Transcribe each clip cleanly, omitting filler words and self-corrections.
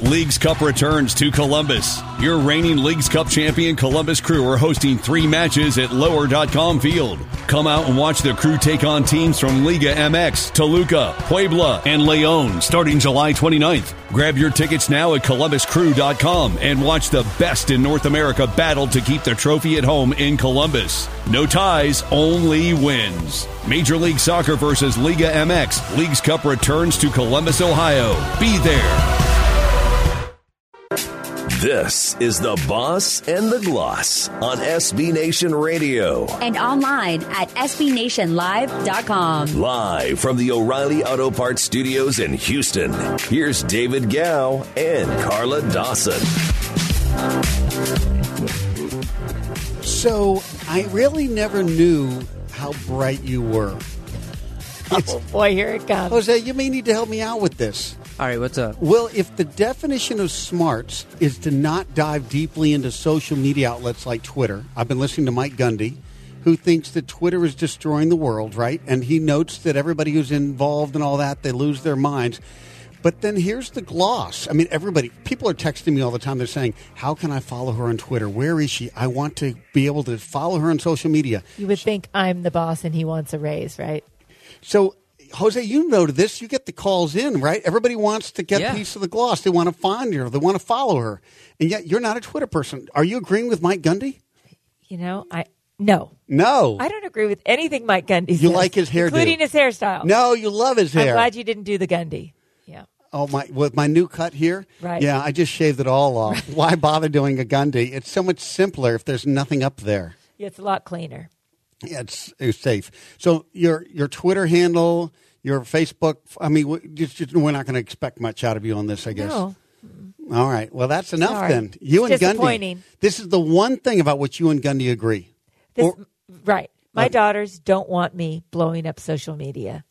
Leagues Cup returns to Columbus. Your reigning Leagues Cup champion Columbus Crew are hosting 3 matches at Lower.com Field. Come out and watch the Crew take on teams from Liga MX, Toluca, Puebla, and Leon starting July 29th. Grab your tickets now at ColumbusCrew.com and watch the best in North America battle to keep the trophy at home in Columbus. No ties, only wins. Major League Soccer versus Liga MX. Leagues Cup returns to Columbus, Ohio. Be there. This is The Boss and the Gloss on SB Nation Radio. And online at SBNationLive.com. Live from the O'Reilly Auto Parts Studios in Houston, here's David Gow and Carla Dawson. So, I really never knew how bright you were. Oh, boy, here it comes. Jose, you may need to help me out with this. All right, what's up? Well, if the definition of smarts is to not dive deeply into social media outlets like Twitter, I've been listening to Mike Gundy, who thinks that Twitter is destroying the world, right? And he notes that everybody who's involved in all that, they lose their minds. But then here's the gloss. I mean, people are texting me all the time. They're saying, how can I follow her on Twitter? Where is she? I want to be able to follow her on social media. You would think I'm the boss and he wants a raise, right? So, Jose, you know this. You get the calls in, right? Everybody wants to get a piece of the gloss. They want to find her. They want to follow her. And yet you're not a Twitter person. Are you agreeing with Mike Gundy? You know, No. I don't agree with anything Mike Gundy says. You like his hairdo? Including his hairstyle. No, you love his hair. I'm glad you didn't do the Gundy. Yeah. Oh, with my new cut here? Right. Yeah, I just shaved it all off. Why bother doing a Gundy? It's so much simpler if there's nothing up there. Yeah, it's a lot cleaner. Yeah, it's safe. So your Twitter handle, your Facebook, I mean, we're not going to expect much out of you on this, I guess. No. All right. Well, that's enough then. You and Gundy. This is the one thing about which you and Gundy agree. Right. My daughters don't want me blowing up social media.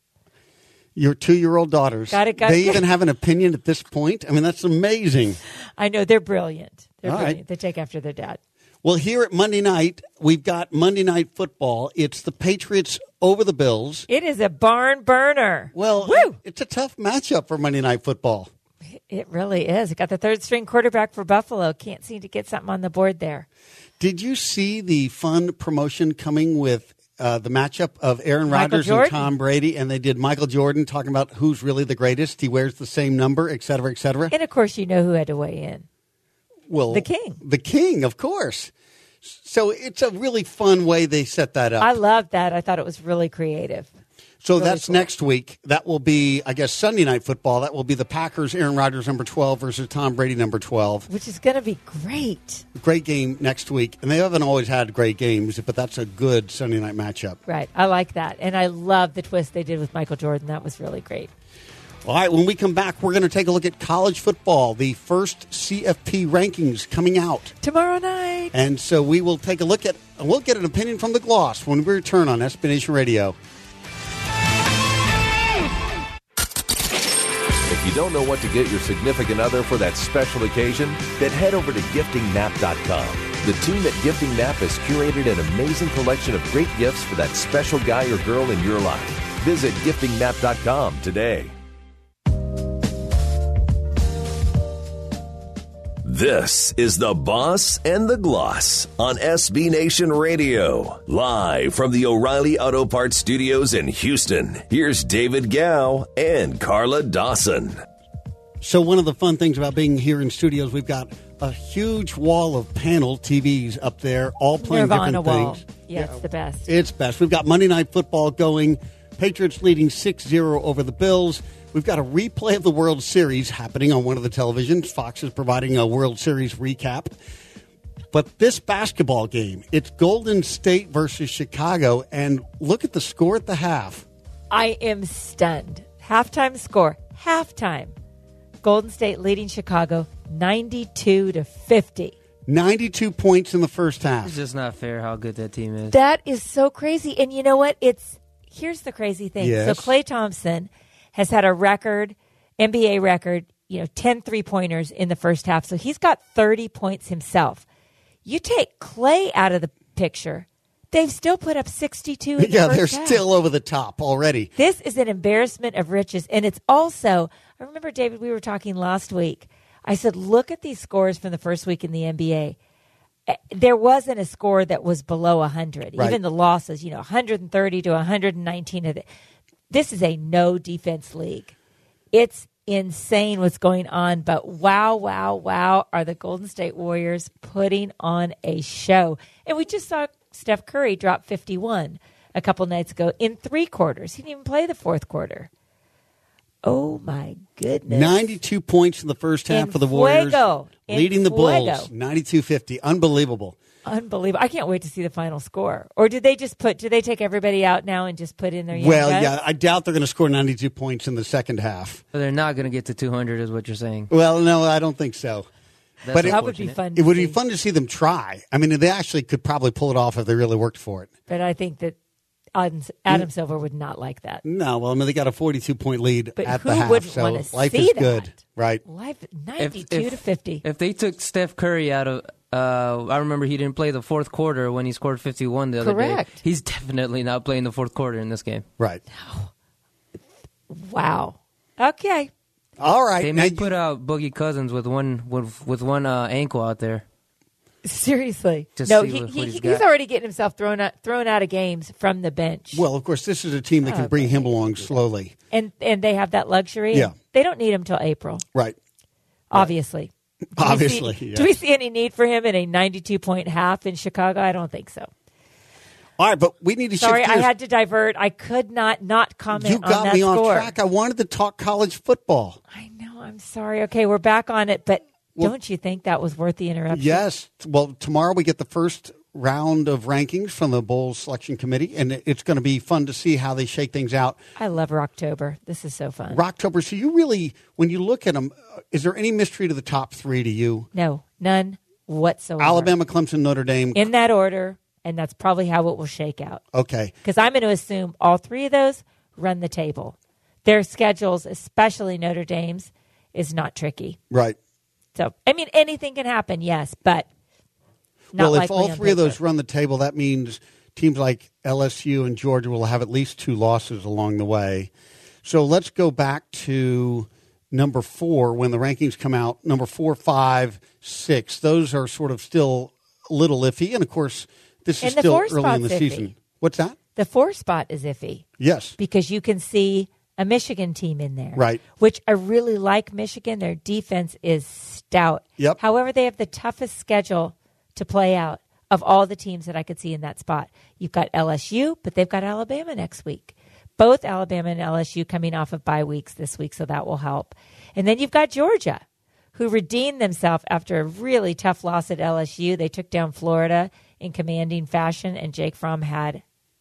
Your 2-year-old daughters. They even have an opinion at this point? I mean, that's amazing. I know. They're brilliant. They're brilliant. Right. They take after their dad. Well, here at Monday night, we've got Monday Night Football. It's the Patriots over the Bills. It is a barn burner. Well, it's a tough matchup for Monday Night Football. It really is. It got the third-string quarterback for Buffalo. Can't seem to get something on the board there. Did you see the fun promotion coming with the matchup of Aaron Rodgers and Tom Brady? And they did Michael Jordan talking about who's really the greatest. He wears the same number, et cetera, et cetera. And, of course, you know who had to weigh in. Well, the King. The King, of course. So it's a really fun way they set that up. I love that. I thought it was really creative. So really that's cool. Next week. That will be, I guess, Sunday Night Football. That will be the Packers, Aaron Rodgers, number 12, versus Tom Brady, number 12. Which is going to be great. Great game next week. And they haven't always had great games, but that's a good Sunday night matchup. Right. I like that. And I love the twist they did with Michael Jordan. That was really great. All right, when we come back, we're going to take a look at college football, the first CFP rankings coming out tomorrow night. And so we will take a look at, and we'll get an opinion from the gloss when we return on SB Nation Radio. If you don't know what to get your significant other for that special occasion, then head over to giftingnap.com. The team at Gifting Nap has curated an amazing collection of great gifts for that special guy or girl in your life. Visit giftingnap.com today. This is The Boss and the Gloss on SB Nation Radio. Live from the O'Reilly Auto Parts Studios in Houston, here's David Gow and Carla Dawson. So one of the fun things about being here in studios, we've got a huge wall of panel TVs up there, all playing Nirvana different wall. things. Yeah, it's the best. It's best. We've got Monday Night Football going. Patriots leading 6-0 over the Bills. We've got a replay of the World Series happening on one of the televisions. Fox is providing a World Series recap. But this basketball game, it's Golden State versus Chicago, and look at the score at the half. I am stunned. Halftime score. Halftime. Golden State leading Chicago 92-50. 92 points in the first half. It's just not fair how good that team is. That is so crazy. And you know what? Here's the crazy thing. Yes. So Klay Thompson has had a record, NBA record, 10 3-pointers in the first half. So he's got 30 points himself. You take Klay out of the picture, they've still put up 62 in the first they're half. still over the top already. This is an embarrassment of riches. And it's also, I remember, David, we were talking last week I said, look at these scores from the first week in the NBA. There wasn't a score that was below 100. Right. Even the losses, 130 to 119 of it. This is a no defense league. It's insane what's going on, but wow, are the Golden State Warriors putting on a show. And we just saw Steph Curry drop 51 a couple nights ago in 3 quarters. He didn't even play the fourth quarter. Oh, my goodness. 92 points in the first half for the Warriors. Leading the Bulls. 92-50. Unbelievable. Unbelievable. I can't wait to see the final score. Or do they take everybody out now and just put in their young Well, guys? yeah, I doubt they're going to score 92 points in the second half. So they're not going to get to 200 is what you're saying. Well, no, I don't think so. That's But that would be fun. It would be fun to see them try. I mean, they actually could probably pull it off if they really worked for it. But I think that Adam Silver would not like that. No, well, I mean, they got a 42-point lead But at who the half, wouldn't so want to life see is good, that? right? Life 92 to 50. If they took Steph Curry out of, I remember he didn't play the fourth quarter when he scored 51 the other day. Correct. He's definitely not playing the fourth quarter in this game. Right. Wow. Okay. All right. They now may you- put out Boogie Cousins with one ankle out there. Seriously. Just No, see what he's he's got. already getting himself thrown out of games from the bench. Well, of course, this is a team that can bring him along slowly. And they have that luxury. Yeah. They don't need him till April, Right. obviously. Obviously, yeah. Do we see any need for him in a 92-point half in Chicago? I don't think so. All right, but we need to Sorry, shift I gears. had to divert. I could not comment You on got that me score. off track. I wanted to talk college football. I know. I'm sorry. Okay, we're back on it, but don't you think that was worth the interruption? Yes. Well, tomorrow we get the first round of rankings from the Bulls selection committee, and it's going to be fun to see how they shake things out. I love Rocktober. This is so fun. Rocktober, so you really, when you look at them, is there any mystery to the top 3 to you? No, none whatsoever. Alabama, Clemson, Notre Dame. In that order, and that's probably how it will shake out. Okay. Because I'm going to assume all 3 of those run the table. Their schedules, especially Notre Dame's, is not tricky. Right. So, I mean, anything can happen, yes, but not Well, if likely all on 3 of those paper. run the table, that means teams like LSU and Georgia will have at least 2 losses along the way. So let's go back to number 4 when the rankings come out. Number 4, 5, 6. Those are sort of still a little iffy. And, of course, this is And the still 4 early in the spot's season. iffy. What's that? The 4 spot is iffy Yes. because you can see a Michigan team in there. Right. Which I really like Michigan. Their defense is stout. Yep. However, they have the toughest schedule to play out of all the teams that I could see in that spot. You've got LSU, but they've got Alabama next week. Both Alabama and LSU coming off of bye weeks this week, so that will help. And then you've got Georgia, who redeemed themselves after a really tough loss at LSU. They took down Florida in commanding fashion, and Jake Fromm had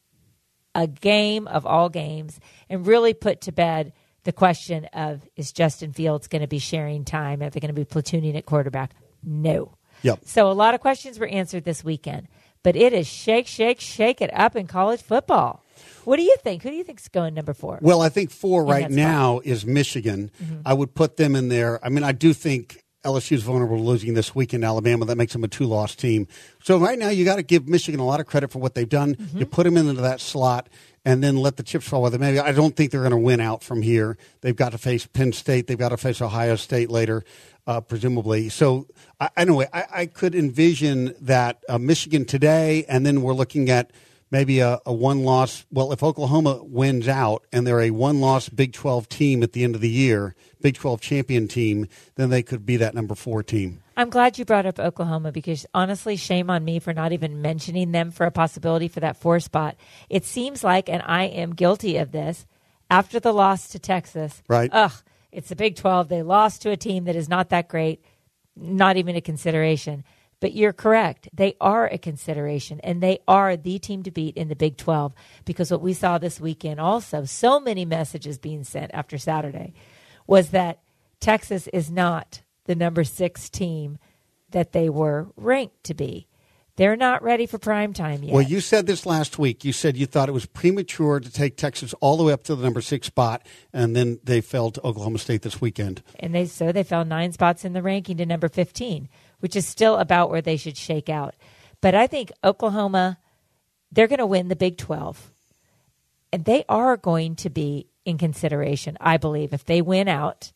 a game of all games and really put to bed the question of, is Justin Fields going to be sharing time? Are they going to be platooning at quarterback? No. Yep. So a lot of questions were answered this weekend, but it is shake it up in college football. What do you think? Who do you think's going number 4? Well, I think 4 right that spot. now is Michigan. I would put them in there. I mean, I do think LSU is vulnerable to losing this weekend to Alabama. That makes them a 2-loss team. So right now you got to give Michigan a lot of credit for what they've done. You put them into that slot and then let the chips fall with them. Maybe I don't think they're going to win out from here. They've got to face Penn State. They've got to face Ohio State later, presumably. So anyway, I could envision that Michigan today, and then we're looking at maybe a 1-loss. Well, if Oklahoma wins out and they're a 1-loss Big 12 team at the end of the year, Big 12 champion team, then they could be that number 4 team. I'm glad you brought up Oklahoma because honestly, shame on me for not even mentioning them for a possibility for that 4 spot. It seems like, and I am guilty of this, after the loss to Texas, Right. It's the Big 12. They lost to a team that is not that great, not even a consideration. But you're correct. They are a consideration, and they are the team to beat in the Big 12 because what we saw this weekend also, so many messages being sent after Saturday, was that Texas is not the number 6 team that they were ranked to be. They're not ready for prime time yet. Well, you said this last week. You said you thought it was premature to take Texas all the way up to the number 6 spot, and then they fell to Oklahoma State this weekend. And they fell 9 spots in the ranking to number 15, which is still about where they should shake out. But I think Oklahoma, they're going to win the Big 12. And they are going to be in consideration, I believe, if they win out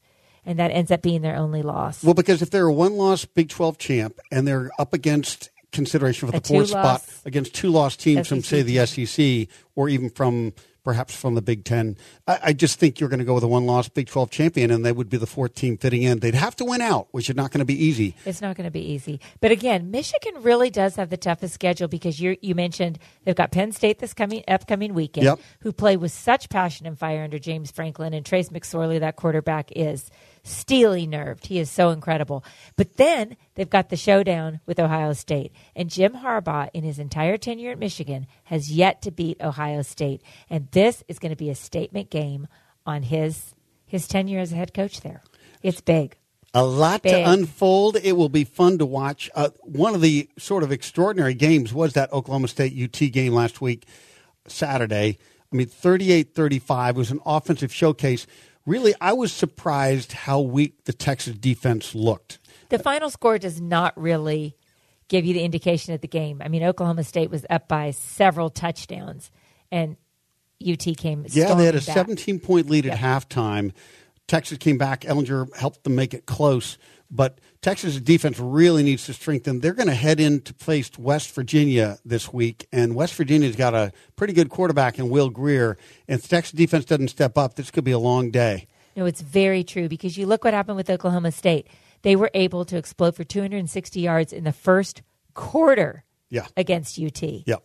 and that ends up being their only loss. Well, because if they're a one-loss Big 12 champ and they're up against consideration for the fourth spot against two-loss teams from, say, the SEC or even perhaps from the Big Ten, I just think you're going to go with a one-loss Big 12 champion, and they would be the fourth team fitting in. They'd have to win out, which is not going to be easy. It's not going to be easy. But again, Michigan really does have the toughest schedule because you mentioned they've got Penn State this upcoming weekend, who play with such passion and fire under James Franklin, and Trace McSorley, that quarterback, is steely nerved. He is so incredible. But then they've got the showdown with Ohio State. And Jim Harbaugh, in his entire tenure at Michigan, has yet to beat Ohio State. And this is going to be a statement game on his tenure as a head coach there. It's big. A lot to unfold. It will be fun to watch. One of the sort of extraordinary games was that Oklahoma State-UT game last week, Saturday. I mean, 38-35 was an offensive showcase. Really, I was surprised how weak the Texas defense looked. The final score does not really give you the indication of the game. I mean, Oklahoma State was up by several touchdowns, and UT came storming back. They had a 17-point lead at halftime. Texas came back. Ellinger helped them make it close. But Texas' defense really needs to strengthen. They're going to head in to face West Virginia this week, and West Virginia's got a pretty good quarterback in Will Grier. And if Texas defense doesn't step up, this could be a long day. No, it's very true, because you look what happened with Oklahoma State. They were able to explode for 260 yards in the first quarter against UT. Yep.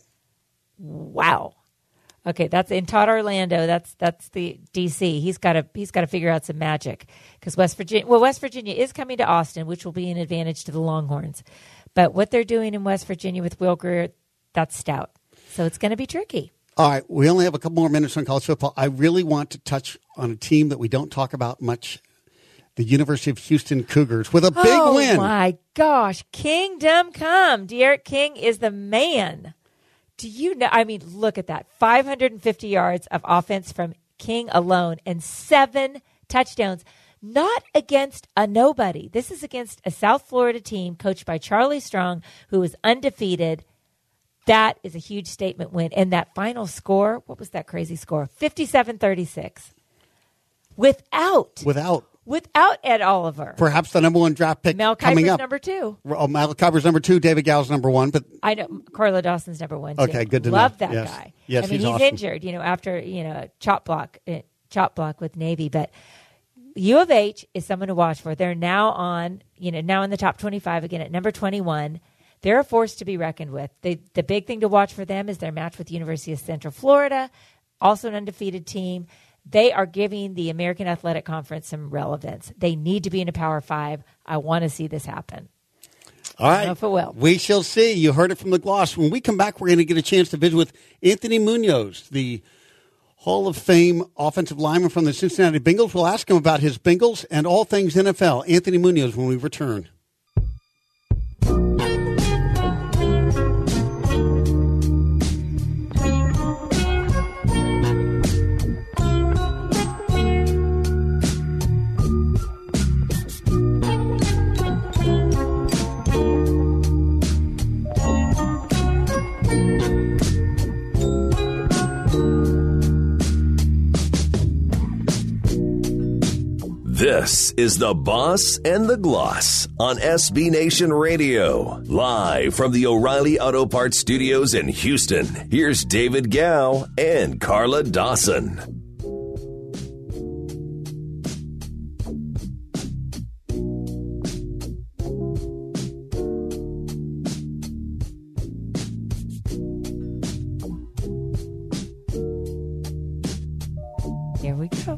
Wow. Okay, that's in Todd Orlando. That's the DC. He's got to figure out some magic, because West Virginia is coming to Austin, which will be an advantage to the Longhorns. But what they're doing in West Virginia with Will Grier, that's stout. So it's going to be tricky. All right, we only have a couple more minutes on college football. I really want to touch on a team that we don't talk about much, the University of Houston Cougars, with a big win. Oh, my gosh. Kingdom come. De'Aaron King is the man. Do you know? I mean, look at that. 550 yards of offense from King alone and 7 touchdowns. Not against a nobody. This is against a South Florida team coached by Charlie Strong, who is undefeated. That is a huge statement win. And that final score, what was that crazy score? 57-36. Without Ed Oliver. Perhaps the number 1 draft pick coming up. number 2. Mal Kiper's number 2. David Gall's number 1. But I know Carla Dawson's number 1 too. Okay, good to know. Love that guy. Yes, I mean, he's awesome. injured, after chop block with Navy. But U of H is someone to watch for. They're now now in the top 25 again at number 21. They're a force to be reckoned with. The big thing to watch for them is their match with the University of Central Florida, also an undefeated team. They are giving the American Athletic Conference some relevance. They need to be in a Power 5. I want to see this happen. All right. I don't know if it will. We shall see. You heard it from the Gloss. When we come back, we're going to get a chance to visit with Anthony Munoz, the Hall of Fame offensive lineman from the Cincinnati Bengals. We'll ask him about his Bengals and all things NFL. Anthony Munoz when we return. This is The Boss and the Gloss on SB Nation Radio. Live from the O'Reilly Auto Parts Studios in Houston, here's David Gow and Carla Dawson. Here we go.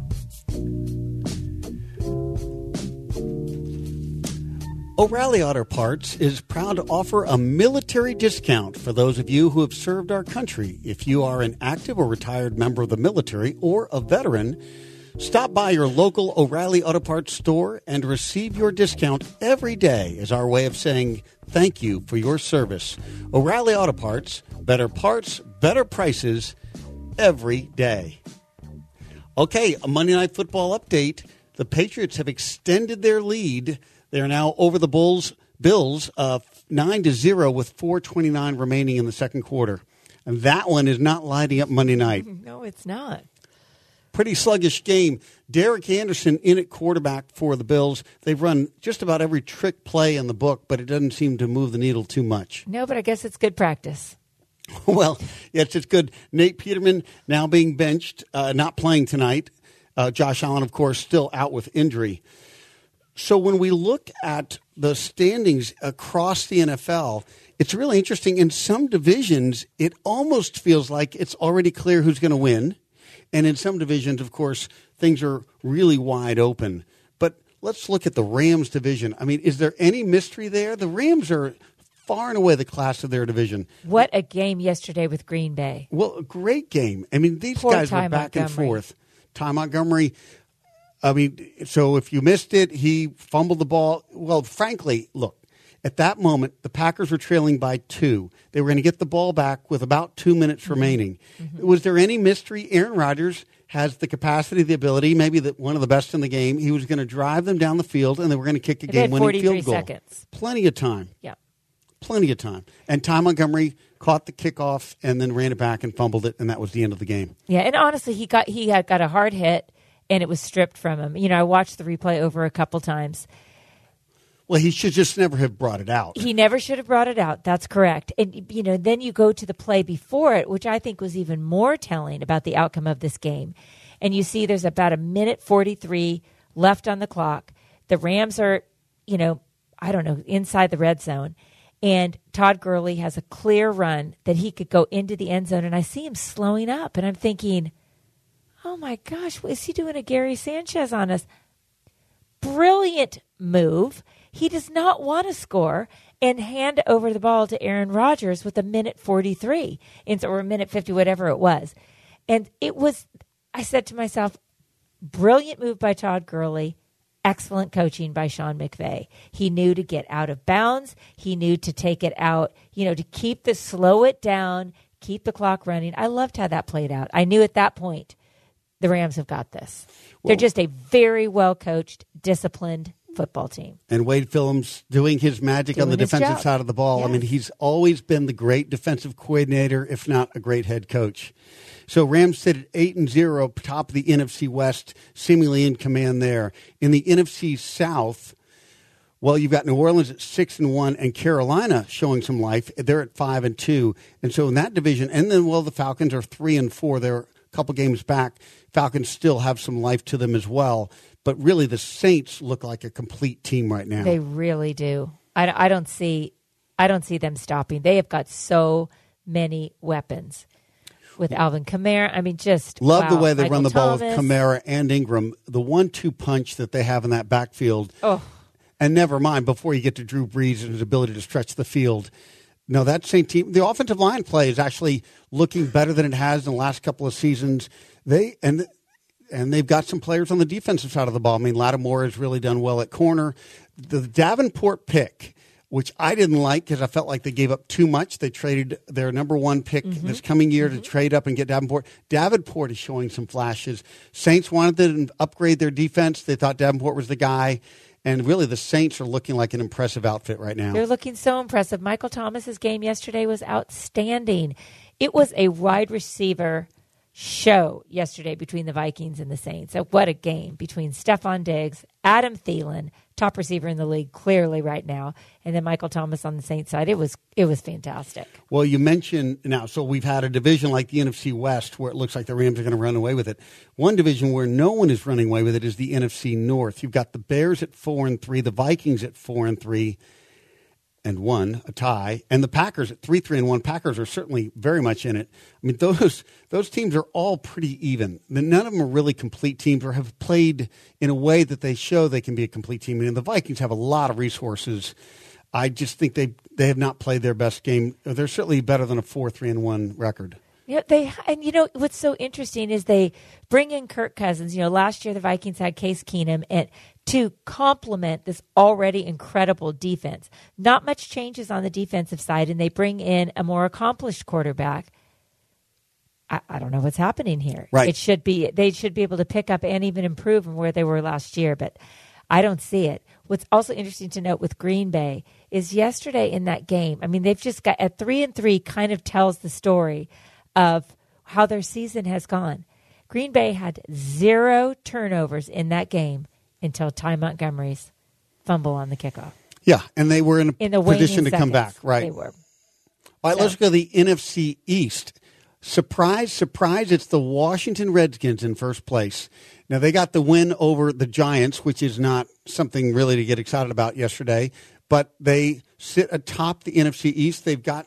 O'Reilly Auto Parts is proud to offer a military discount for those of you who have served our country. If you are an active or retired member of the military or a veteran, stop by your local O'Reilly Auto Parts store and receive your discount every day as our way of saying thank you for your service. O'Reilly Auto parts, better prices every day. Okay, a Monday Night Football update. The Patriots have extended their lead. They are now over the Bills 9-0 with 4:29 remaining in the second quarter. And that one is not lighting up Monday night. No, it's not. pretty sluggish game. Derek Anderson in at quarterback for the Bills. They've run just about every trick play in the book, but it doesn't seem to move the needle too much. No, but I guess it's good practice. Well, yeah, it's just good. Nate Peterman now being benched, not playing tonight. Josh Allen, of course, still out with injury. So when we look at the standings across the NFL, it's really interesting. In some divisions, it almost feels like it's already clear who's going to win. And in some divisions, of course, things are really wide open. But let's look at the Rams division. I mean, is there any mystery there? The Rams are far and away the class of their division. What a game yesterday with Green Bay. Well, a great game. I mean, these Poor guys Ty were back and Montgomery. forth. Ty Montgomery, I mean, so if you missed it, he fumbled the ball. Well, frankly, look, at that moment, the Packers were trailing by 2. They were going to get the ball back with about 2 minutes remaining. Was there any mystery? Aaron Rodgers has the capacity, the ability, maybe one of the best in the game. He was going to drive them down the field, and they were going to kick a They had game-winning 43 field goal. seconds. Plenty of time. Yeah. Plenty of time. And Ty Montgomery caught the kickoff and then ran it back and fumbled it, and that was the end of the game. Yeah, and honestly, he had got a hard hit, and it was stripped from him. You know, I watched the replay over a couple times. Well, he should just never have brought it out. He never should have brought it out. That's correct. And, you know, then you go to the play before it, which I think was even more telling about the outcome of this game. And you see there's about 1:43 left on the clock. The Rams are, you know, I don't know, inside the red zone. And Todd Gurley has a clear run that he could go into the end zone. And I see him slowing up. And I'm thinking, oh, my gosh, is he doing a Gary Sanchez on us? Brilliant move. He does not want to score and hand over the ball to Aaron Rodgers with 1:43 or 1:50, whatever it was. And it was, I said to myself, brilliant move by Todd Gurley. Excellent coaching by Sean McVay. He knew to get out of bounds. He knew to take it out, you know, to slow it down, keep the clock running. I loved how that played out. I knew at that point the Rams have got this. They're just a very well-coached, disciplined football team. And Wade Phillips doing his magic on the defensive side of the ball. Yes. I mean, he's always been the great defensive coordinator, if not a great head coach. So Rams sit at 8-0, top of the NFC West, seemingly in command there. In the NFC South, well, you've got New Orleans at 6-1 and Carolina showing some life. They're at 5-2. And so in that division, and then, well, the Falcons are 3-4. They're a couple games back. Falcons still have some life to them as well. But really, the Saints look like a complete team right now. They really do. I don't see them stopping. They have got so many weapons with Alvin Kamara. I mean, just love the wow. way they Michael run the ball with Thomas. Kamara and Ingram. The 1-2 punch that they have in that backfield. Oh. And never mind, before you get to Drew Brees and his ability to stretch the field. No, that same team, the offensive line play is actually looking better than it has in the last couple of seasons. And they've got some players on the defensive side of the ball. I mean, Lattimore has really done well at corner. The Davenport pick, which I didn't like because I felt like they gave up too much. They traded their number 1 pick this coming year to trade up and get Davenport. Davenport is showing some flashes. Saints wanted to upgrade their defense. They thought Davenport was the guy. And really, the Saints are looking like an impressive outfit right now. They're looking so impressive. Michael Thomas's game yesterday was outstanding. It was a wide receiver show yesterday between the Vikings and the Saints. So what a game between Stephon Diggs, Adam Thielen, top receiver in the league clearly right now, and then Michael Thomas on the Saints side. It was fantastic. Well, you mentioned now, so we've had a division like the NFC West where it looks like the Rams are going to run away with it. One division where no one is running away with it is the NFC North. You've got the Bears at 4-3, the Vikings at 4-3. And 1, a tie, and the Packers at 3-3-1. Packers are certainly very much in it. I mean, those teams are all pretty even. None of them are really complete teams or have played in a way that they show they can be a complete team. And the Vikings have a lot of resources. I just think they have not played their best game. They're certainly better than a 4-3-1 record. Yeah, and you know what's so interesting is they bring in Kirk Cousins. You know, last year the Vikings had Case Keenum, and to complement this already incredible defense. Not much changes on the defensive side, and they bring in a more accomplished quarterback. I don't know what's happening here. Right. They should be able to pick up and even improve from where they were last year, but I don't see it. What's also interesting to note with Green Bay is yesterday in that game, I mean, they've just got at 3-3 kind of tells the story of how their season has gone. Green Bay had 0 turnovers in that game until Ty Montgomery's fumble on the kickoff. Yeah, and they were in a position to come back. Right. They were. All right, let's go to the NFC East. Surprise, surprise, it's the Washington Redskins in first place. Now, they got the win over the Giants, which is not something really to get excited about yesterday, but they sit atop the NFC East. They've got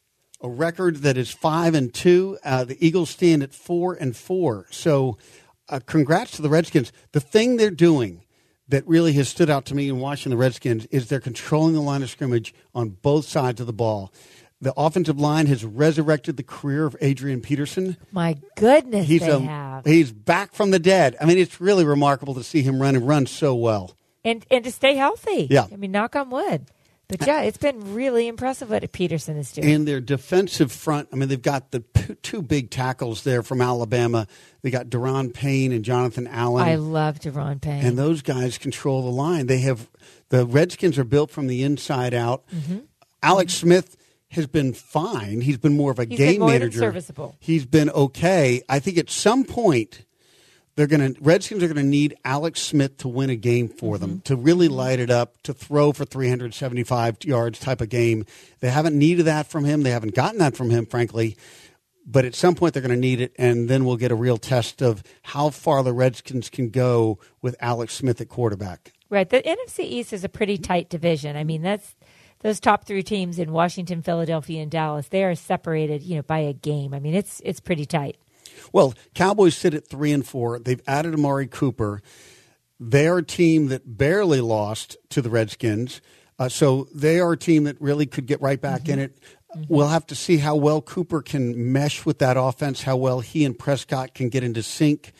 a record that is 5-2. The Eagles stand at 4-4. So congrats to the Redskins. The thing they're doing that really has stood out to me in watching the Redskins is they're controlling the line of scrimmage on both sides of the ball. The offensive line has resurrected the career of Adrian Peterson. My goodness, he's back from the dead. I mean, it's really remarkable to see him run so well. And to stay healthy. Yeah. I mean, knock on wood. But, yeah, it's been really impressive what Peterson is doing. And their defensive front, I mean, they've got the two big tackles there from Alabama. They got Deron Payne and Jonathan Allen. I love Deron Payne. And those guys control the line. The Redskins are built from the inside out. Mm-hmm. Alex Smith has been fine. He's been more of a game manager. Than serviceable. He's been okay. I think at some point Redskins are going to need Alex Smith to win a game for them, to really light it up, to throw for 375 yards type of game. They haven't needed that from him. They haven't gotten that from him, frankly. But at some point they're going to need it, and then we'll get a real test of how far the Redskins can go with Alex Smith at quarterback. Right. The NFC East is a pretty tight division. I mean, those top 3 teams in Washington, Philadelphia, and Dallas, they are separated, by a game. I mean, it's pretty tight. Well, Cowboys sit at 3-4. They've added Amari Cooper. They're a team that barely lost to the Redskins. So they are a team that really could get right back in it. We'll have to see how well Cooper can mesh with that offense, how well he and Prescott can get into sync.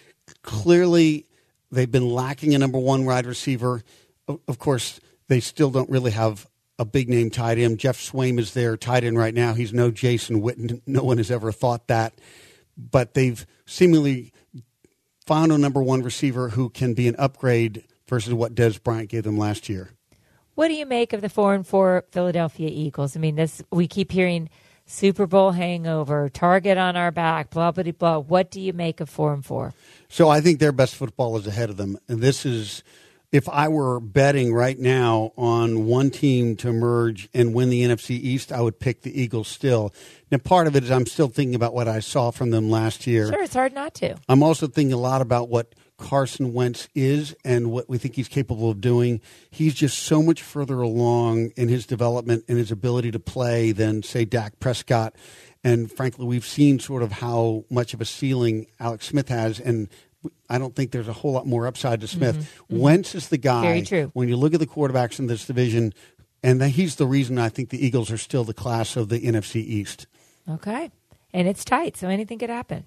Clearly, they've been lacking a number 1 wide receiver. Of course, they still don't really have a big-name tight end. Jeff Swaim is their tight end right now. He's no Jason Witten. No one has ever thought that. But they've seemingly found a number 1 receiver who can be an upgrade versus what Dez Bryant gave them last year. What do you make of the 4-4 Philadelphia Eagles? I mean, we keep hearing Super Bowl hangover, target on our back, blah, blah, blah. What do you make of 4-4? So I think their best football is ahead of them. And this is, if I were betting right now on one team to emerge and win the NFC East, I would pick the Eagles still. Now, part of it is I'm still thinking about what I saw from them last year. Sure, it's hard not to. I'm also thinking a lot about what Carson Wentz is and what we think he's capable of doing. He's just so much further along in his development and his ability to play than, say, Dak Prescott. And frankly, we've seen sort of how much of a ceiling Alex Smith has, and I don't think there's a whole lot more upside to Smith. Wentz is the guy. Very true. When you look at the quarterbacks in this division, and he's the reason I think the Eagles are still the class of the NFC East. Okay. And it's tight, so anything could happen.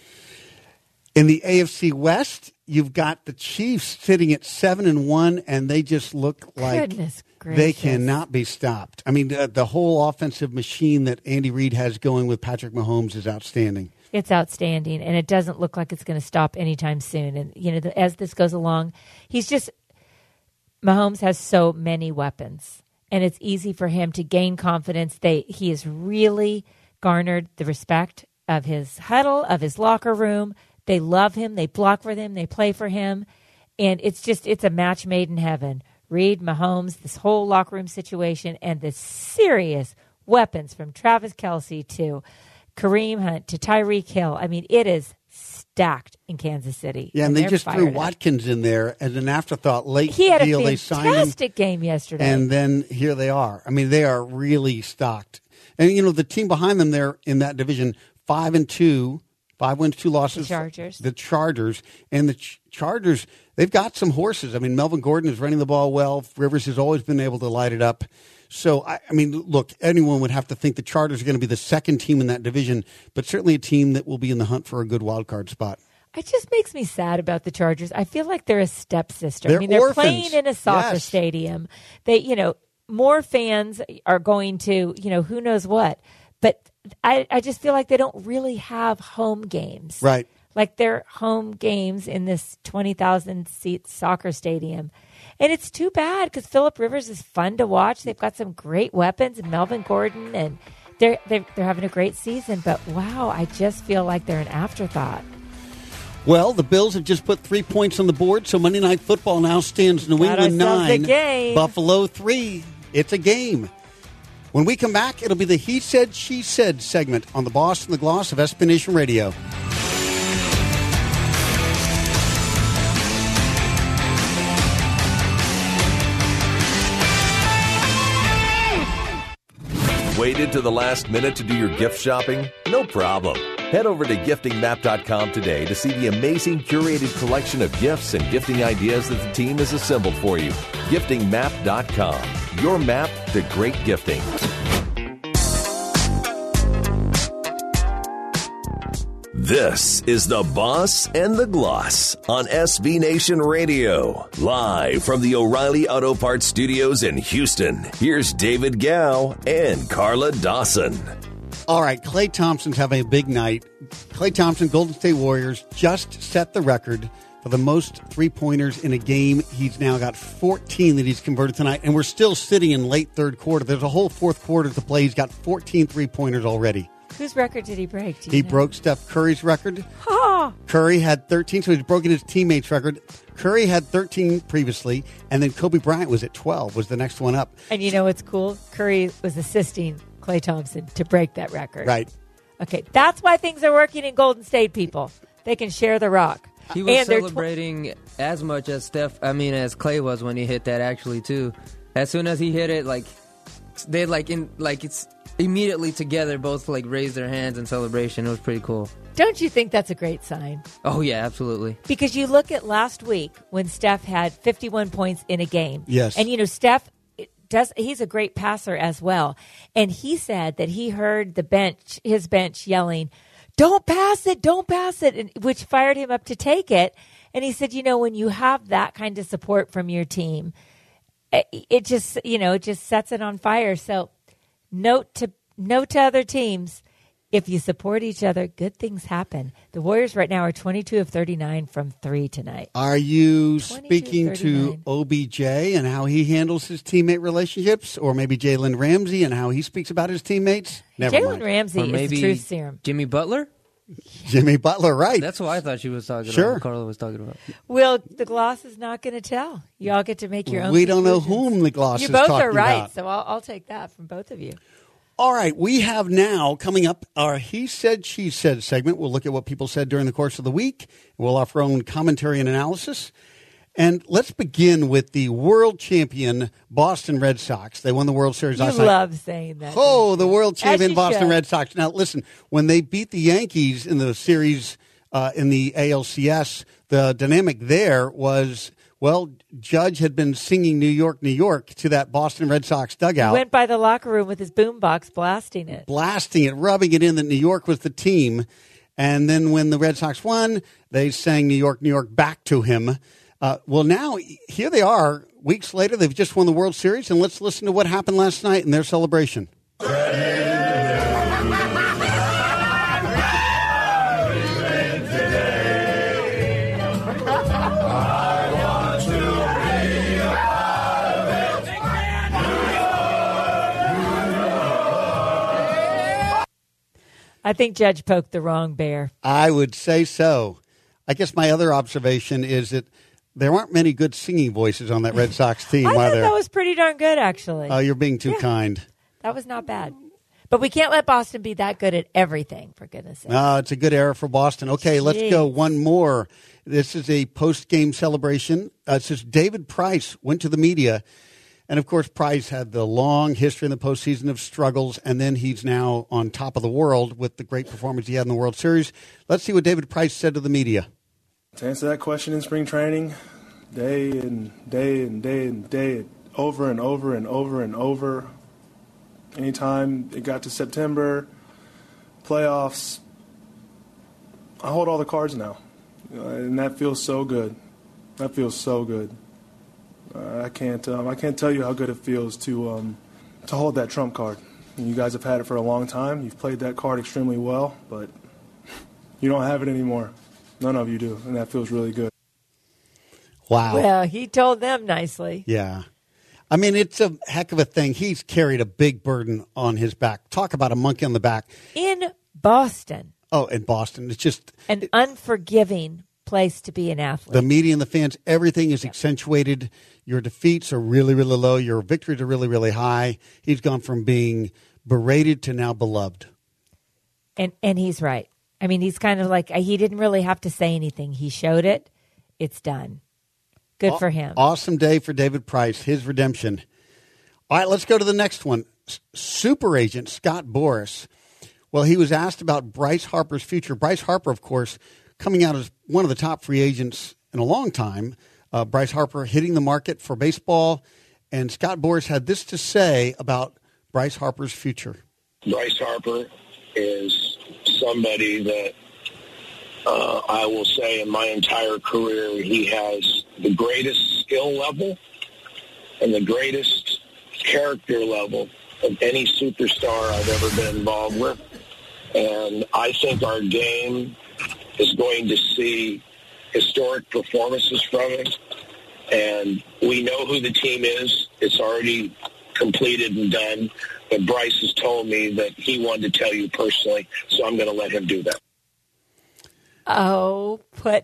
In the AFC West, you've got the Chiefs sitting at 7-1, and they just look like they cannot be stopped. I mean, the whole offensive machine that Andy Reid has going with Patrick Mahomes is outstanding. It's outstanding, and it doesn't look like it's going to stop anytime soon. And, as this goes along, Mahomes has so many weapons, and it's easy for him to gain confidence. He has really garnered the respect of his huddle, of his locker room. They love him. They block for him. They play for him. And it's a match made in heaven. Reid, Mahomes, this whole locker room situation, and the serious weapons from Travis Kelce to Kareem Hunt to Tyreek Hill. I mean, it is stacked in Kansas City. Yeah, and they just threw Watkins in there as an afterthought. Late he had deal. A they signed fantastic game yesterday. And then here they are. I mean, they are really stocked. And, the team behind them there in that division, 5-2. 5 wins, 2 losses. The Chargers. And the Chargers, they've got some horses. I mean, Melvin Gordon is running the ball well. Rivers has always been able to light it up. So, I mean, look, anyone would have to think the Chargers are going to be the second team in that division, but certainly a team that will be in the hunt for a good wild card spot. It just makes me sad about the Chargers. I feel like they're a stepsister. They're they're orphans. Playing in a soccer stadium. They, more fans are going to, who knows what. But I just feel like they don't really have home games. Right. Like their home games in this 20,000-seat soccer stadium. And it's too bad because Phillip Rivers is fun to watch. They've got some great weapons, and Melvin Gordon, and they're having a great season. But, wow, I just feel like they're an afterthought. Well, the Bills have just put 3 points on the board, so Monday Night Football now stands New England 9, Buffalo 3. It's a game. When we come back, it'll be the He Said, She Said segment on the Boss and the Gloss of SB Nation Radio. Waited to the last minute to do your gift shopping? No problem. Head over to giftingmap.com today to see the amazing curated collection of gifts and gifting ideas that the team has assembled for you. Giftingmap.com. Your map to great gifting. This is the Boss and the Gloss on SB Nation Radio. Live from the O'Reilly Auto Parts Studios in Houston, here's David Gow and Carla Dawson. All right, Klay Thompson's having a big night. Klay Thompson, Golden State Warriors, just set the record for the most three-pointers in a game. He's now got 14 that he's converted tonight, and we're still sitting in late third quarter. There's a whole fourth quarter to play. He's got 14 three-pointers already. Whose record did he break? He broke Steph Curry's record. Curry had 13, so he's broken his teammate's record. Curry had 13 previously, and then Kobe Bryant was at 12, was the next one up. And you know what's cool? Curry was assisting Klay Thompson to break that record. Right. Okay, that's why things are working in Golden State, people. They can share the rock. He was celebrating as much as as Klay was when he hit that, actually, too. As soon as he hit it, it's immediately together, both raised their hands in celebration. It was pretty cool. Don't you think that's a great sign? Oh, yeah, absolutely. Because you look at last week when Steph had 51 points in a game. Yes. And, Steph, he's a great passer as well. And he said that he heard his bench yelling, don't pass it, which fired him up to take it. And he said, when you have that kind of support from your team, it just sets it on fire. So note to other teams, if you support each other, good things happen. The Warriors right now are 22 of 39 from 3 tonight. Are you speaking to OBJ and how he handles his teammate relationships, or maybe Jalen Ramsey and how he speaks about his teammates? Jalen Ramsey is the truth serum. Jimmy Butler? Jimmy Butler, right. That's what I thought she was talking about. What Carla was talking about. Well, the Gloss is not going to tell. You all get to make your own We don't know whom the Gloss is talking about. You both are right, about. So I'll take that from both of you. All right, we have now coming up our He Said, She Said segment. We'll look at what people said during the course of the week. We'll offer our own commentary and analysis. And let's begin with the world champion Boston Red Sox. They won the World Series last night. You love saying that. Oh, the world champion Boston should. Red Sox. Now, listen, when they beat the Yankees in the series in the ALCS, the dynamic there was, Judge had been singing New York, New York to that Boston Red Sox dugout. He went by the locker room with his boombox blasting it, rubbing it in that New York was the team. And then when the Red Sox won, they sang New York, New York back to him. Now, here they are. Weeks later, they've just won the World Series, and let's listen to what happened last night in their celebration. I think Judge poked the wrong bear. I would say so. I guess my other observation is that there aren't many good singing voices on that Red Sox team, I are thought there? that was pretty darn good, actually. Oh, you're being too kind. That was not bad. But we can't let Boston be that good at everything, for goodness sake. No, it's a good era for Boston. Okay, let's go one more. This is a post-game celebration. It says David Price went to the media. And, of course, Price had the long history in the postseason of struggles, and then he's now on top of the world with the great performance he had in the World Series. Let's see what David Price said to the media. To answer that question, in spring training, day and day and day and day, over and over and over and over, anytime it got to September, playoffs, I hold all the cards now, and that feels so good. That feels so good. I can't tell you how good it feels to hold that trump card. You guys have had it for a long time. You've played that card extremely well, but you don't have it anymore. None of you do, and that feels really good. Wow. Well, he told them nicely. Yeah. I mean, it's a heck of a thing. He's carried a big burden on his back. Talk about a monkey on the back. In Boston. Oh, in Boston. It's just an unforgiving place to be an athlete. The media and the fans, everything is accentuated. Your defeats are really, really low. Your victories are really, really high. He's gone from being berated to now beloved. And he's right. I mean, he's kind of like, he didn't really have to say anything. He showed it. It's done. Good for him. Awesome day for David Price, his redemption. All right, let's go to the next one. Super agent Scott Boras. Well, he was asked about Bryce Harper's future. Bryce Harper, of course, coming out as one of the top free agents in a long time. Bryce Harper hitting the market for baseball. And Scott Boras had this to say about Bryce Harper's future. Bryce Harper is somebody that I will say in my entire career, he has the greatest skill level and the greatest character level of any superstar I've ever been involved with. And I think our game is going to see historic performances from him. And we know who the team is. It's already completed and done. But Bryce has told me that he wanted to tell you personally, so I'm going to let him do that. Oh,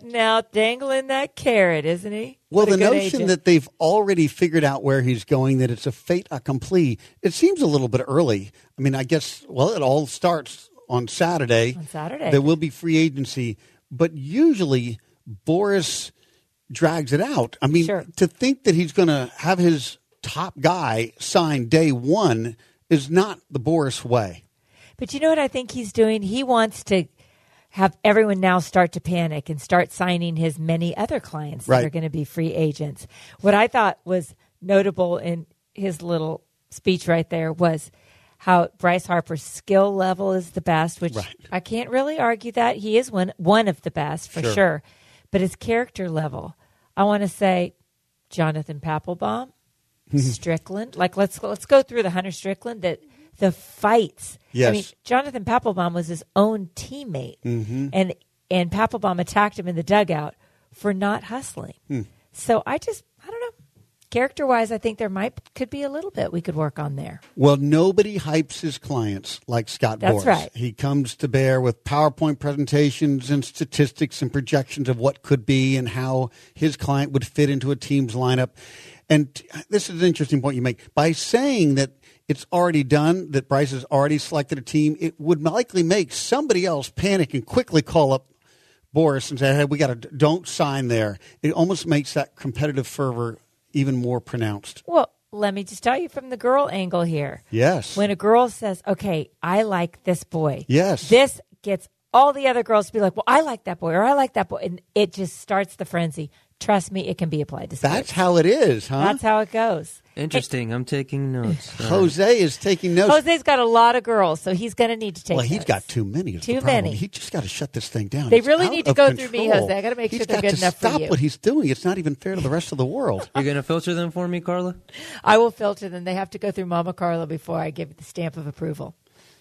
dangling that carrot, isn't he? Well, the notion that they've already figured out where he's going, that it's a fait accompli, it seems a little bit early. I mean, I guess, it all starts on Saturday. On Saturday. There will be free agency. But usually, Boras drags it out. I mean, Sure. To think that he's going to have his top guy sign day one is not the Boras way. But you know what I think he's doing? He wants to have everyone now start to panic and start signing his many other clients that are going to be free agents. What I thought was notable in his little speech right there was how Bryce Harper's skill level is the best, which I can't really argue that. He is one of the best for sure. But his character level, I want to say Jonathan Papelbon, Strickland. Like let's go through the Hunter Strickland, the fights. Yes. I mean, Jonathan Papelbon was his own teammate, and Papelbon attacked him in the dugout for not hustling. So I don't know. Character-wise, I think could be a little bit we could work on there. Well, nobody hypes his clients like Scott Boras. That's right. He comes to bear with PowerPoint presentations and statistics and projections of what could be and how his client would fit into a team's lineup. And this is an interesting point you make. By saying that it's already done, that Bryce has already selected a team, it would likely make somebody else panic and quickly call up Boras and say, hey, don't sign there. It almost makes that competitive fervor even more pronounced. Well, let me just tell you from the girl angle here. Yes. When a girl says, okay, I like this boy. Yes. This gets all the other girls to be like, well, I like that boy or I like that boy. And it just starts the frenzy. Trust me, it can be applied to sports. That's how it is, huh? That's how it goes. Interesting. I'm taking notes. Jose is taking notes. Jose's got a lot of girls, so he's going to need to take notes. Well, he's got too many. Too many. He just got to shut this thing down. They It's really out need to of go control. through me, Jose. I got to make sure they're good enough for you. He's got to stop what he's doing. It's not even fair to the rest of the world. You're going to filter them for me, Carla? I will filter them. They have to go through Mama Carla before I give the stamp of approval.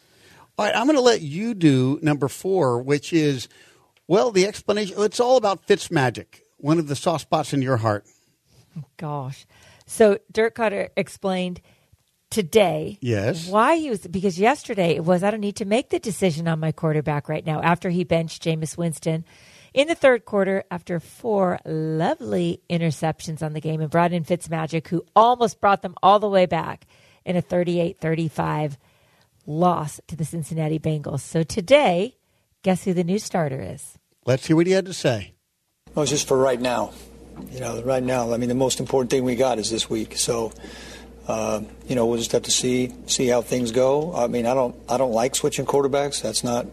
All right, I'm going to let you do number 4, which is, the explanation. It's all about Fitzmagic, one of the soft spots in your heart. Gosh. So Dirk Cutter explained today why he was, because yesterday it was, I don't need to make the decision on my quarterback right now after he benched Jameis Winston in the third quarter after 4 lovely interceptions on the game and brought in Fitzmagic, who almost brought them all the way back in a 38-35 loss to the Cincinnati Bengals. So today, guess who the new starter is? Let's hear what he had to say. Well, it's just for right now. Right now, I mean, the most important thing we got is this week. So, we'll just have to see how things go. I mean, I don't like switching quarterbacks. That's not,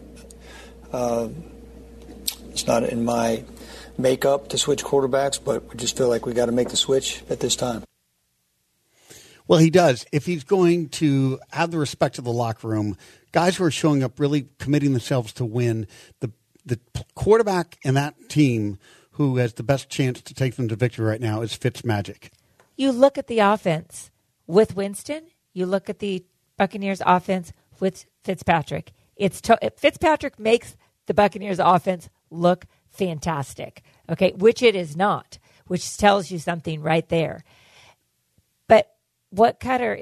it's not in my makeup to switch quarterbacks, but we just feel like we got to make the switch at this time. Well, he does. If he's going to have the respect of the locker room, guys who are showing up really committing themselves to win, the quarterback in that team who has the best chance to take them to victory right now is Fitzmagic. You look at the offense with Winston. You look at the Buccaneers offense with Fitzpatrick. Fitzpatrick makes the Buccaneers offense look fantastic, okay, which it is not, which tells you something right there. But what Cutter is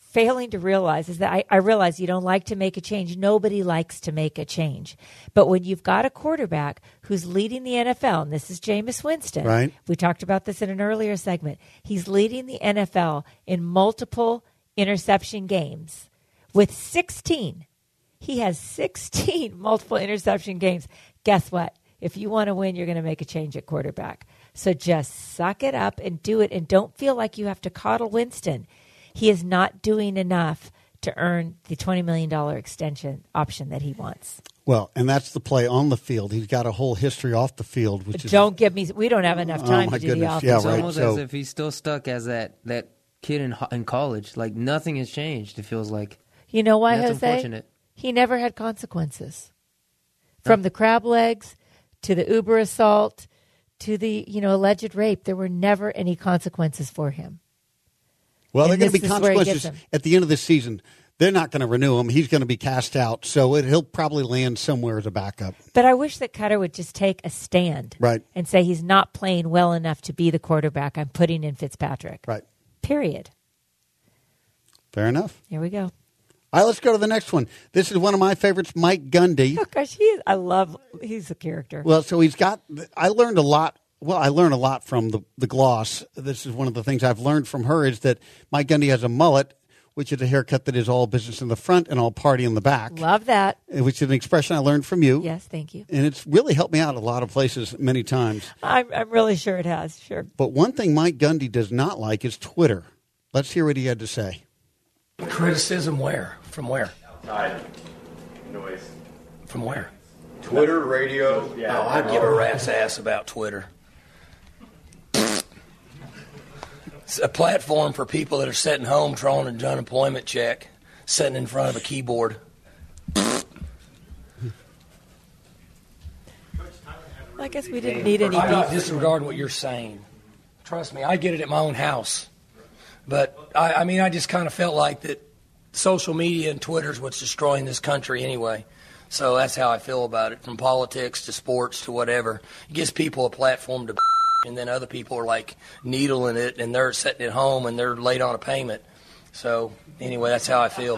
failing to realize is that I realize you don't like to make a change. Nobody likes to make a change. But when you've got a quarterback who's leading the NFL, and this is Jameis Winston. Right. We talked about this in an earlier segment. He's leading the NFL in multiple interception games with 16. He has 16 multiple interception games. Guess what? If you want to win, you're going to make a change at quarterback. So just suck it up and do it, and don't feel like you have to coddle Winston. He is not doing enough to earn the $20 million extension option that he wants. Well, and that's the play on the field. He's got a whole history off the field. Which Don't give me – we don't have enough time to do the offense. Yeah, It's right. almost as if he's still stuck as that kid in college. Like, nothing has changed, it feels like. You know why, And that's Jose? unfortunate. He never had consequences. From the crab legs to the Uber assault to the alleged rape, there were never any consequences for him. Well, And there are going to this be is where he consequences gets them. at the end of the season. They're not going to renew him. He's going to be cast out. So he'll probably land somewhere as a backup. But I wish that Cutter would just take a stand Right. and say he's not playing well enough to be the quarterback. I'm putting in Fitzpatrick. Right. Period. Fair enough. Here we go. All right, let's go to the next one. This is one of my favorites, Mike Gundy. Oh, gosh, he's a character. Well, so I learned a lot. Well, I learned a lot from the gloss. This is one of the things I've learned from her is that Mike Gundy has a mullet, which is a haircut that is all business in the front and all party in the back. Love that. Which is an expression I learned from you. Yes, thank you. And it's really helped me out a lot of places many times. I'm really sure it has. Sure. But one thing Mike Gundy does not like is Twitter. Let's hear what he had to say. Criticism where? From where? Outside noise. From where? Twitter, radio. Yeah. Oh, I'd give a rat's ass about Twitter. It's a platform for people that are sitting home drawing an unemployment check, sitting in front of a keyboard. I guess we didn't need any I'm not beef. disregarding what you're saying. Trust me, I get it at my own house. But, I just kind of felt like that social media and Twitter is what's destroying this country anyway. So that's how I feel about it, from politics to sports to whatever. It gives people a platform to and then other people are like needling it and they're sitting at home and they're late on a payment. So anyway, that's how I feel.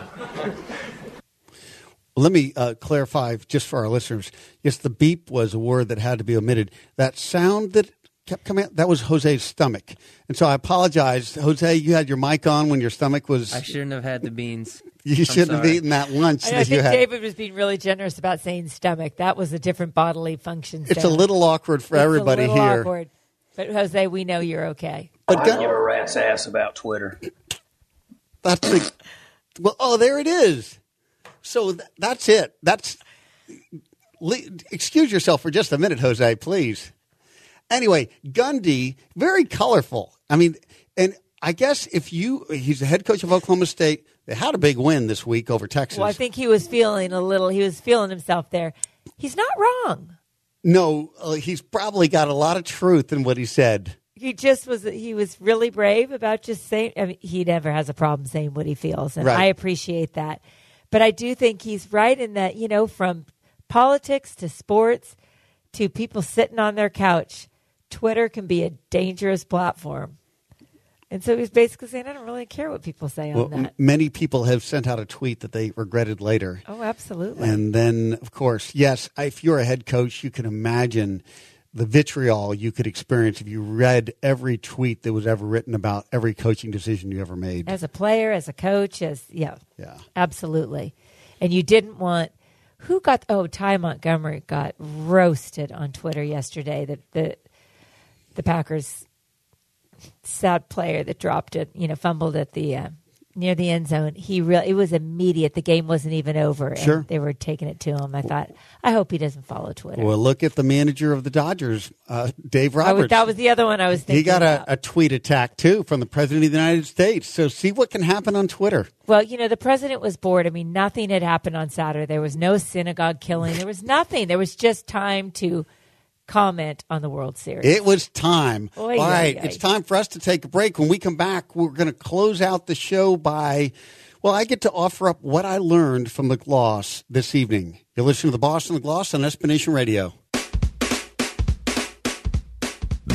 Let me clarify just for our listeners. Yes, the beep was a word that had to be omitted. That sound that kept coming out, that was Jose's stomach. And so I apologize. Jose, you had your mic on when your stomach was... I shouldn't have had the beans. You shouldn't have eaten that lunch I that you think had. David was being really generous about saying stomach. That was a different bodily function. It's a little awkward for everybody a little here. Awkward. But Jose, we know you're okay. But I'd give a rat's ass about Twitter. There it is. So that's it. Excuse yourself for just a minute, Jose, please. Anyway, Gundy, very colorful. I mean, and I guess he's the head coach of Oklahoma State. They had a big win this week over Texas. Well, I think he was feeling himself there. He's not wrong. No, he's probably got a lot of truth in what he said. He was really brave about just saying, I mean, he never has a problem saying what he feels, and right. I appreciate that. But I do think he's right in that, from politics to sports to people sitting on their couch, Twitter can be a dangerous platform. And so he's basically saying, I don't really care what people say on that. Many people have sent out a tweet that they regretted later. Oh, absolutely. And then, of course, yes, if you're a head coach, you can imagine the vitriol you could experience if you read every tweet that was ever written about every coaching decision you ever made. As a player, as a coach, yeah, absolutely. And you didn't want Ty Montgomery got roasted on Twitter yesterday. That the Packers sad player that dropped it, fumbled at the near the end zone. It was immediate. The game wasn't even over. Sure. And they were taking it to him. I thought, I hope he doesn't follow Twitter. Well, look at the manager of the Dodgers, Dave Roberts. That was the other one I was thinking He got about. a tweet attack, too, from the President of the United States. So see what can happen on Twitter. Well, the president was bored. I mean, nothing had happened on Saturday. There was no synagogue killing. There was nothing. There was just time to comment on the World Series. It was time. Oy, All right, oy, oy. it's time for us to take a break. When we come back, we're going to close out the show by, I get to offer up what I learned from the gloss this evening. You're listening to the Boss and the Gloss on SB Nation Radio.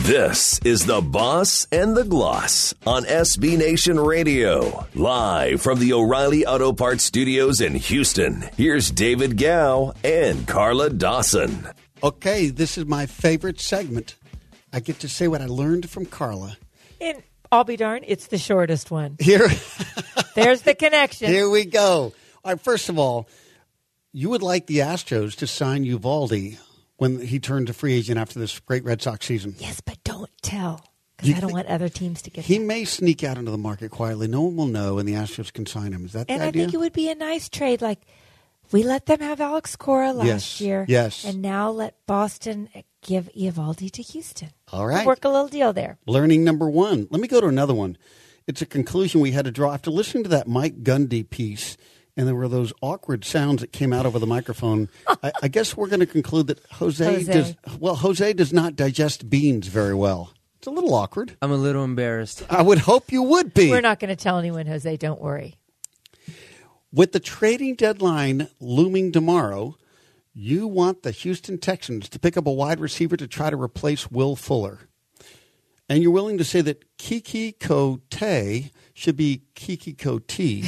This is The Boss and the Gloss on SB Nation Radio. Live from the O'Reilly Auto Parts Studios in Houston, here's David Gow and Carla Dawson. Okay, this is my favorite segment. I get to say what I learned from Carla. And I'll be darned, it's the shortest one. Here, There's the connection. Here we go. All right, first of all, you would like the Astros to sign Uvalde when he turned to free agent after this great Red Sox season. Yes, but don't tell, because I don't want other teams to get He that. may sneak out into the market quietly. No one will know, and the Astros can sign him. Is that And the I idea? think it would be a nice trade. Like, we let them have Alex Cora last year. Yes. And now let Boston give Eovaldi to Houston. All right. Work a little deal there. Learning number one. Let me go to another one. It's a conclusion we had to draw after listening to that Mike Gundy piece, and there were those awkward sounds that came out over the microphone. I guess we're going to conclude that Jose does not digest beans very well. It's a little awkward. I'm a little embarrassed. I would hope you would be. We're not going to tell anyone, Jose. Don't worry. With the trading deadline looming tomorrow, you want the Houston Texans to pick up a wide receiver to try to replace Will Fuller. And you're willing to say that Kiki Cote should be Kiki Cote.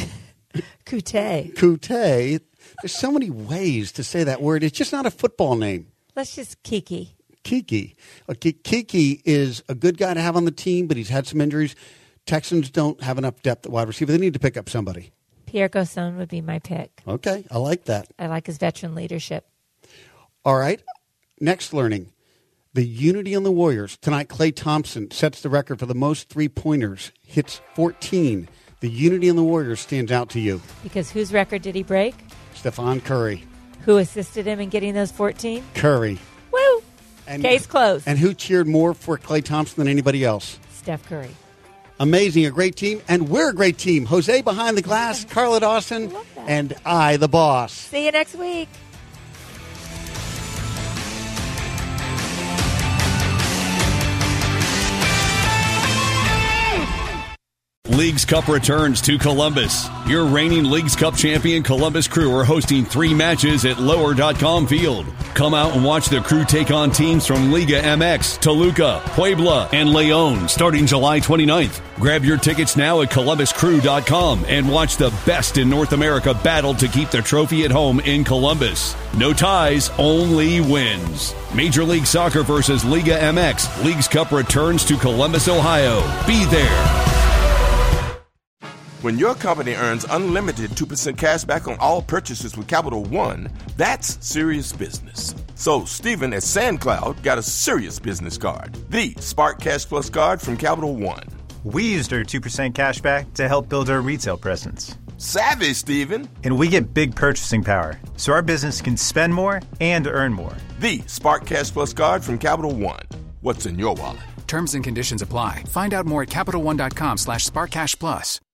Cote. There's so many ways to say that word. It's just not a football name. Let's just Kiki. Kiki. Okay, Kiki is a good guy to have on the team, but he's had some injuries. Texans don't have enough depth at wide receiver. They need to pick up somebody. Pierre Garçon would be my pick. Okay, I like that. I like his veteran leadership. All right, next learning. The unity on the Warriors. Tonight, Klay Thompson sets the record for the most three-pointers, hits 14. The unity on the Warriors stands out to you. Because whose record did he break? Stephon Curry. Who assisted him in getting those 14? Curry. Woo! And, Case closed. And who cheered more for Klay Thompson than anybody else? Steph Curry. Amazing, a great team, and we're a great team. Jose behind the glass, Carla Dawson, and I, the boss. See you next week. Leagues Cup returns to Columbus. Your reigning Leagues Cup champion Columbus Crew are hosting 3 matches at Lower.com Field. Come out and watch the Crew take on teams from Liga MX, Toluca, Puebla, and León starting July 29th. Grab your tickets now at ColumbusCrew.com and watch the best in North America battle to keep the trophy at home in Columbus. No ties, only wins. Major League Soccer versus Liga MX. Leagues Cup returns to Columbus, Ohio. Be there. When your company earns unlimited 2% cash back on all purchases with Capital One, that's serious business. So Stephen at SandCloud got a serious business card, the Spark Cash Plus card from Capital One. We used our 2% cash back to help build our retail presence. Savvy, Stephen. And we get big purchasing power, so our business can spend more and earn more. The Spark Cash Plus card from Capital One. What's in your wallet? Terms and conditions apply. Find out more at CapitalOne.com/SparkCashPlus.